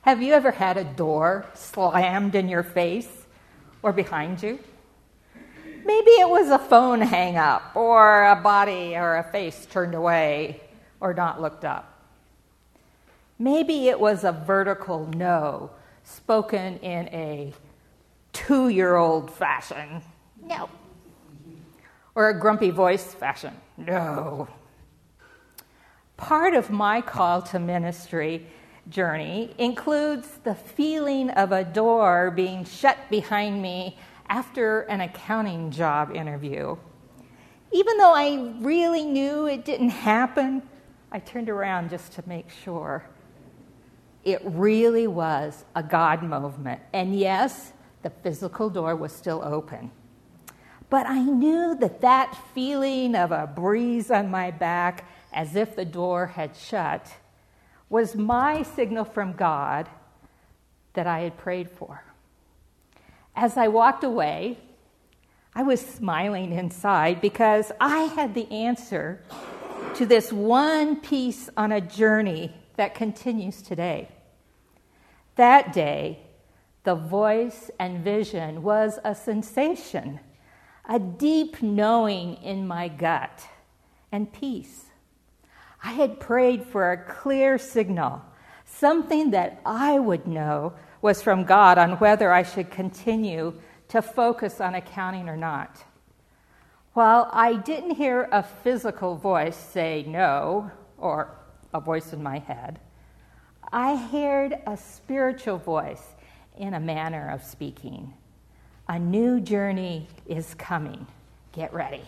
Have you ever had a door slammed in your face or behind you? Maybe it was a phone hang-up or a body or a face turned away or not looked up. Maybe it was a vertical no spoken in a 2-year-old fashion. No. Or a grumpy voice fashion. No. Part of my call to ministry journey includes the feeling of a door being shut behind me after an accounting job interview. Even though I really knew it didn't happen, I turned around just to make sure. It really was a God movement. And yes, the physical door was still open. But I knew that feeling of a breeze on my back, as if the door had shut, was my signal from God that I had prayed for. As I walked away, I was smiling inside because I had the answer to this one piece on a journey that continues today. That day, the voice and vision was a sensation, a deep knowing in my gut, and peace. I had prayed for a clear signal, something that I would know was from God on whether I should continue to focus on accounting or not. While I didn't hear a physical voice say no, or a voice in my head, I heard a spiritual voice in a manner of speaking. A new journey is coming. Get ready.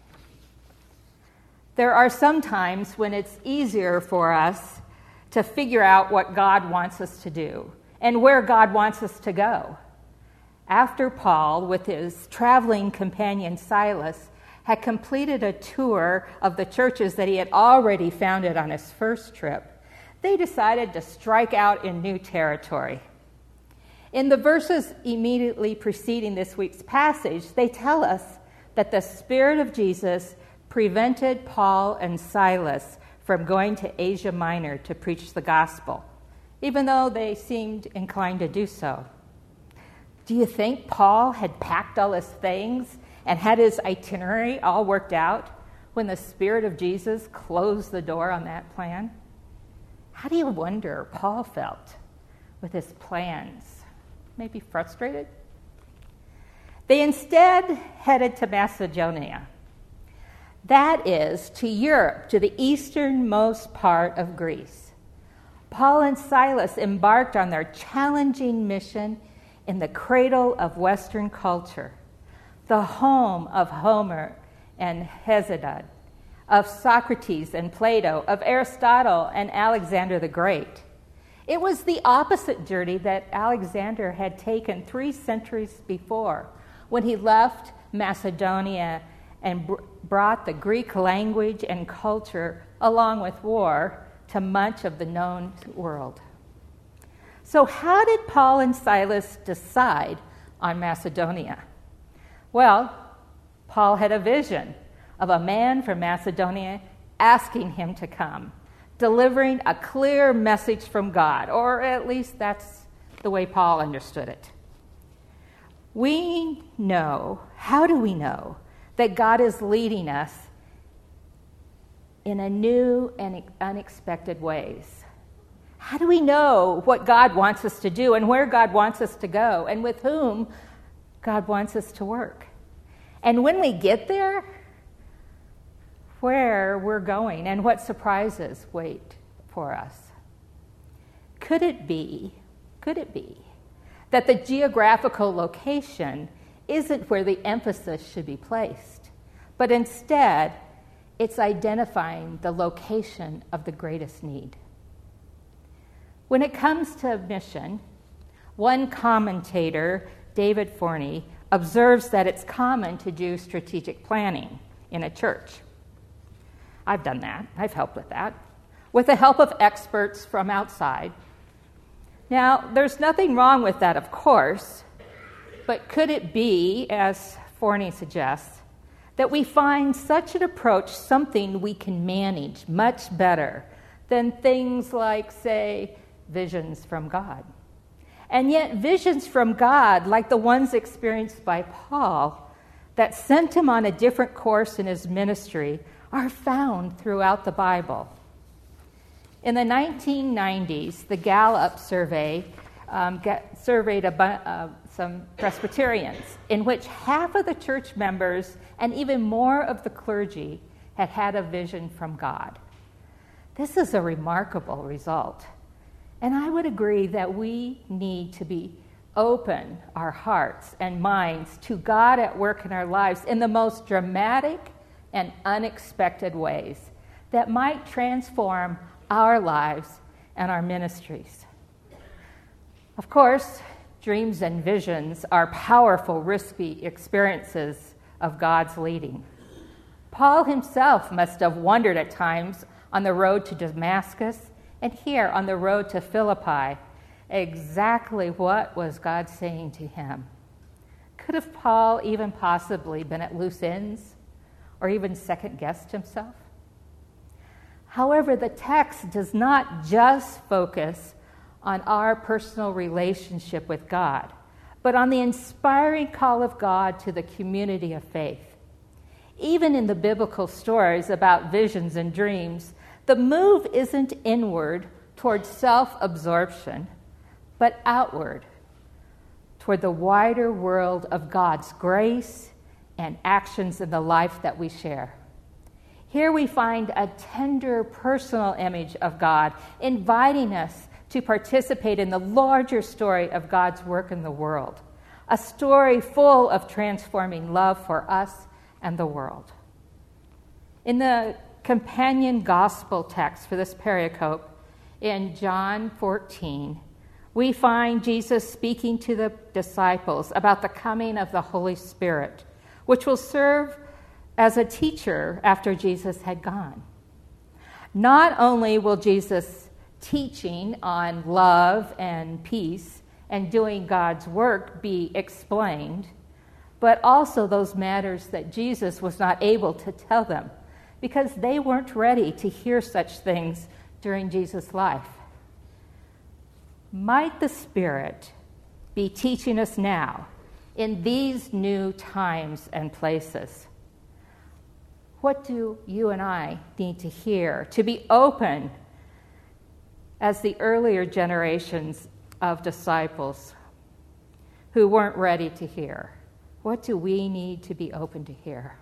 There are some times when it's easier for us to figure out what God wants us to do and where God wants us to go. After Paul, with his traveling companion Silas, had completed a tour of the churches that he had already founded on his first trip, they decided to strike out in new territory. In the verses immediately preceding this week's passage, they tell us that the Spirit of Jesus prevented Paul and Silas from going to Asia Minor to preach the gospel, even though they seemed inclined to do so. Do you think Paul had packed all his things and had his itinerary all worked out when the Spirit of Jesus closed the door on that plan? How do you wonder Paul felt with his plans? Maybe frustrated? They instead headed to Macedonia. That is, to Europe, to the easternmost part of Greece. Paul and Silas embarked on their challenging mission in the cradle of Western culture, the home of Homer and Hesiod, of Socrates and Plato, of Aristotle and Alexander the Great. It was the opposite journey that Alexander had taken 3 centuries before when he left Macedonia and brought the Greek language and culture along with war to much of the known world. So how did Paul and Silas decide on Macedonia? Well, Paul had a vision of a man from Macedonia asking him to come, delivering a clear message from God, or at least that's the way Paul understood it. We know, how do we know, that God is leading us in a new and unexpected ways? How do we know what God wants us to do and where God wants us to go and with whom God wants us to work? And when we get there, where we're going and what surprises wait for us? Could it be that the geographical location isn't where the emphasis should be placed, but instead it's identifying the location of the greatest need? When it comes to mission, one commentator, David Forney, observes that it's common to do strategic planning in a church. I've done that. I've helped with that, with the help of experts from outside. Now, there's nothing wrong with that, of course, but could it be, as Forney suggests, that we find such an approach something we can manage much better than things like, say, visions from God. And yet visions from God, like the ones experienced by Paul, that sent him on a different course in his ministry, are found throughout the Bible. In the 1990s, the Gallup survey surveyed some Presbyterians, in which half of the church members and even more of the clergy had had a vision from God. This is a remarkable result. And I would agree that we need to be open our hearts and minds to God at work in our lives in the most dramatic and unexpected ways that might transform our lives and our ministries. Of course, dreams and visions are powerful, risky experiences of God's leading. Paul himself must have wondered at times on the road to Damascus and here on the road to Philippi exactly what was God saying to him. Could have Paul even possibly been at loose ends or even second-guessed himself? However, the text does not just focus on our personal relationship with God, but on the inspiring call of God to the community of faith. Even in the biblical stories about visions and dreams, the move isn't inward toward self-absorption, but outward toward the wider world of God's grace and actions in the life that we share. Here we find a tender personal image of God inviting us to participate in the larger story of God's work in the world, a story full of transforming love for us and the world. In the companion gospel text for this pericope in John 14, we find Jesus speaking to the disciples about the coming of the Holy Spirit, which will serve as a teacher after Jesus had gone. Not only will Jesus' teaching on love and peace and doing God's work be explained, but also those matters that Jesus was not able to tell them because they weren't ready to hear such things during Jesus' life. Might the Spirit be teaching us now in these new times and places? What do you and I need to hear to be open as the earlier generations of disciples who weren't ready to hear? What do we need to be open to hear?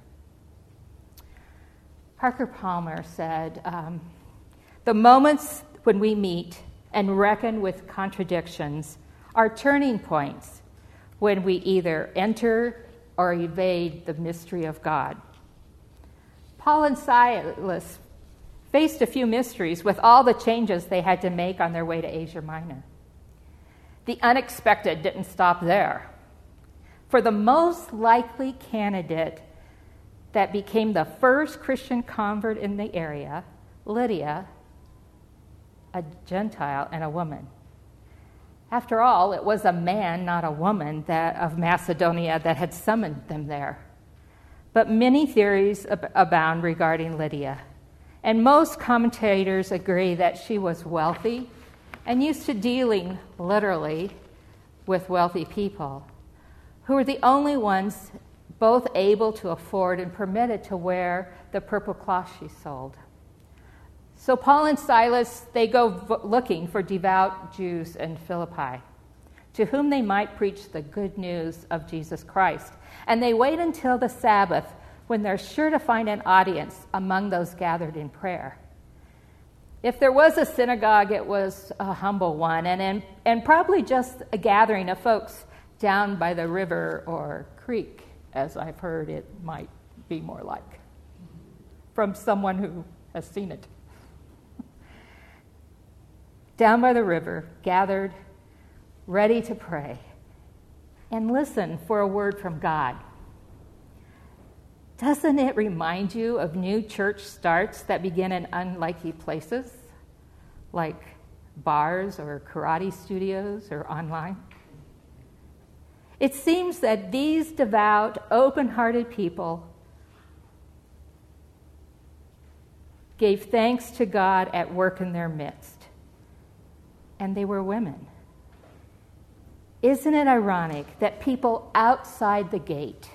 Parker Palmer said, the moments when we meet and reckon with contradictions are turning points when we either enter or evade the mystery of God. Paul and Silas faced a few mysteries with all the changes they had to make on their way to Asia Minor. The unexpected didn't stop there. For the most likely candidate that became the first Christian convert in the area, Lydia, a Gentile and a woman. After all, it was a man, not a woman, of Macedonia that had summoned them there. But many theories abound regarding Lydia, and most commentators agree that she was wealthy and used to dealing literally with wealthy people, who were the only ones both able to afford and permitted to wear the purple cloth she sold. So Paul and Silas, they go looking for devout Jews in Philippi, to whom they might preach the good news of Jesus Christ. And they wait until the Sabbath, when they're sure to find an audience among those gathered in prayer. If there was a synagogue, it was a humble one, and probably just a gathering of folks down by the river or creek, as I've heard it might be more like, from someone who has seen it. Down by the river, gathered, ready to pray, and listen for a word from God. Doesn't it remind you of new church starts that begin in unlikely places, like bars or karate studios or online? It seems that these devout, open-hearted people gave thanks to God at work in their midst. and they were women. Isn't it ironic that people outside the gate,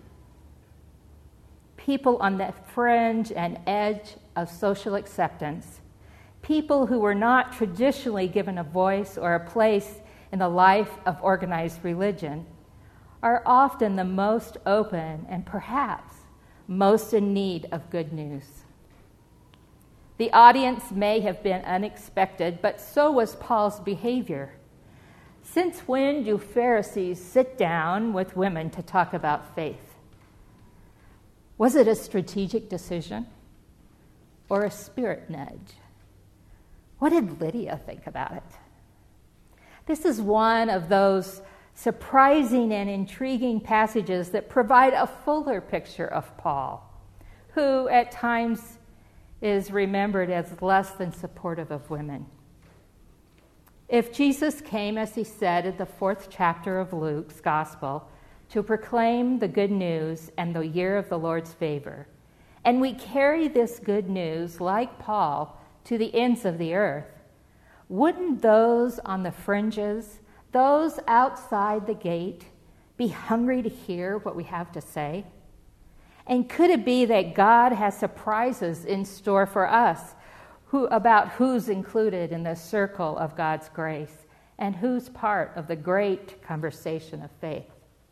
people on the fringe and edge of social acceptance, people who were not traditionally given a voice or a place in the life of organized religion, are often the most open and perhaps most in need of good news? The audience may have been unexpected, but so was Paul's behavior. Since when do Pharisees sit down with women to talk about faith? Was it a strategic decision or a spirit nudge? What did Lydia think about it? This is one of those surprising and intriguing passages that provide a fuller picture of Paul, who at times is remembered as less than supportive of women. If Jesus came, as he said in the 4th chapter of Luke's Gospel, to proclaim the good news and the year of the Lord's favor, and we carry this good news, like Paul, to the ends of the earth, wouldn't those on the fringes, those outside the gate, be hungry to hear what we have to say? And could it be that God has surprises in store for us about who's included in the circle of God's grace and who's part of the great conversation of faith?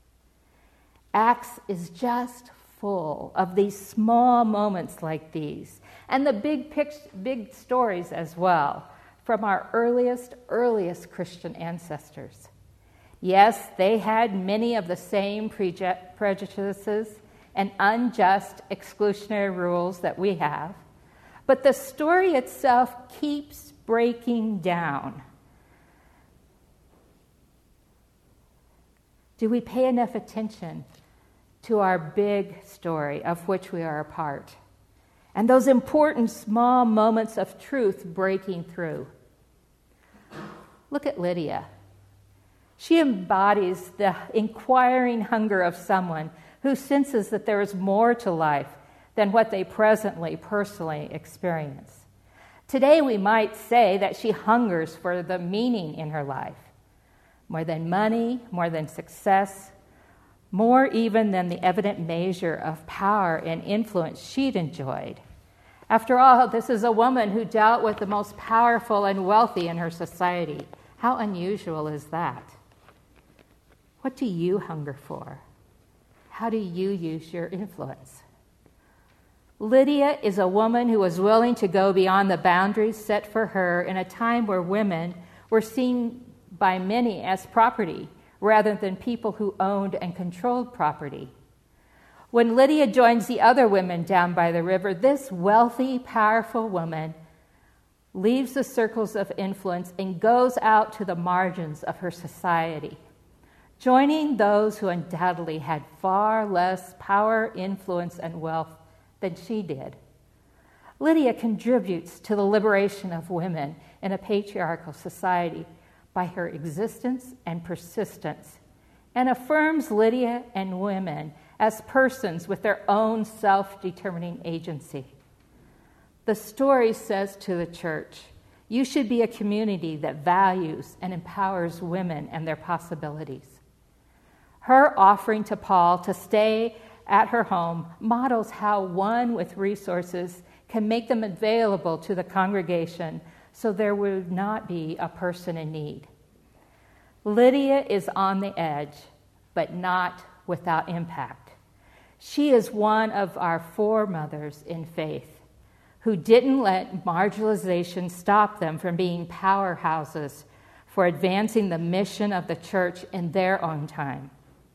Acts is just full of these small moments like these, and the big stories as well from our earliest Christian ancestors. Yes, they had many of the same prejudices and unjust exclusionary rules that we have, but the story itself keeps breaking down. Do we pay enough attention to our big story of which we are a part, and those important small moments of truth breaking through? Look at Lydia. She embodies the inquiring hunger of someone who senses that there is more to life than what they presently, personally experience. Today we might say that she hungers for the meaning in her life, more than money, more than success, more even than the evident measure of power and influence she'd enjoyed. After all, this is a woman who dealt with the most powerful and wealthy in her society. How unusual is that? What do you hunger for? How do you use your influence? Lydia is a woman who was willing to go beyond the boundaries set for her in a time where women were seen by many as property rather than people who owned and controlled property. When Lydia joins the other women down by the river, this wealthy, powerful woman leaves the circles of influence and goes out to the margins of her society, joining those who undoubtedly had far less power, influence, and wealth than she did. Lydia contributes to the liberation of women in a patriarchal society by her existence and persistence, and affirms Lydia and women as persons with their own self-determining agency. The story says to the church, you should be a community that values and empowers women and their possibilities. Her offering to Paul to stay at her home models how one with resources can make them available to the congregation so there would not be a person in need. Lydia is on the edge, but not without impact. She is one of our foremothers in faith who didn't let marginalization stop them from being powerhouses for advancing the mission of the church in their own time.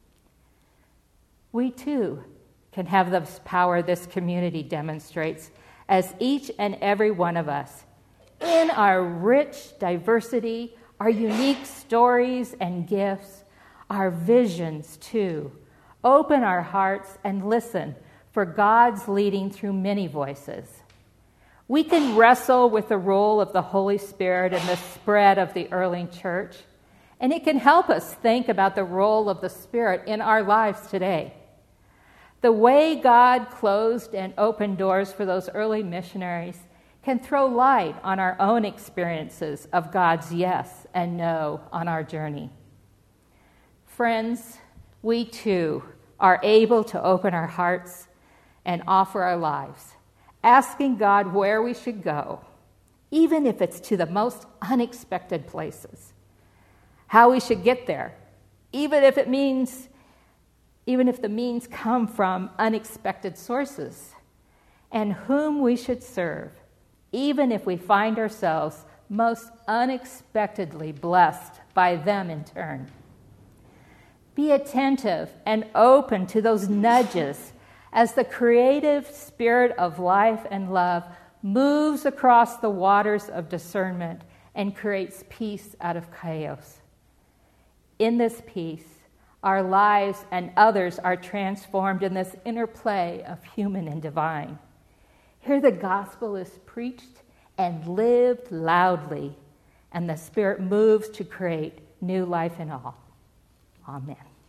We too can have the power this community demonstrates as each and every one of us, in our rich diversity, our unique stories and gifts, our visions too, open our hearts and listen for God's leading through many voices. We can wrestle with the role of the Holy Spirit in the spread of the early church, and it can help us think about the role of the Spirit in our lives today. The way God closed and opened doors for those early missionaries can throw light on our own experiences of God's yes and no on our journey. Friends, we too are able to open our hearts and offer our lives, asking God where we should go, even if it's to the most unexpected places, how we should get there, even if the means come from unexpected sources, and whom we should serve, even if we find ourselves most unexpectedly blessed by them in turn. Be attentive and open to those nudges as the creative spirit of life and love moves across the waters of discernment and creates peace out of chaos. In this peace, our lives and others are transformed in this interplay of human and divine. Here the gospel is preached and lived loudly, and the Spirit moves to create new life in all. Amen.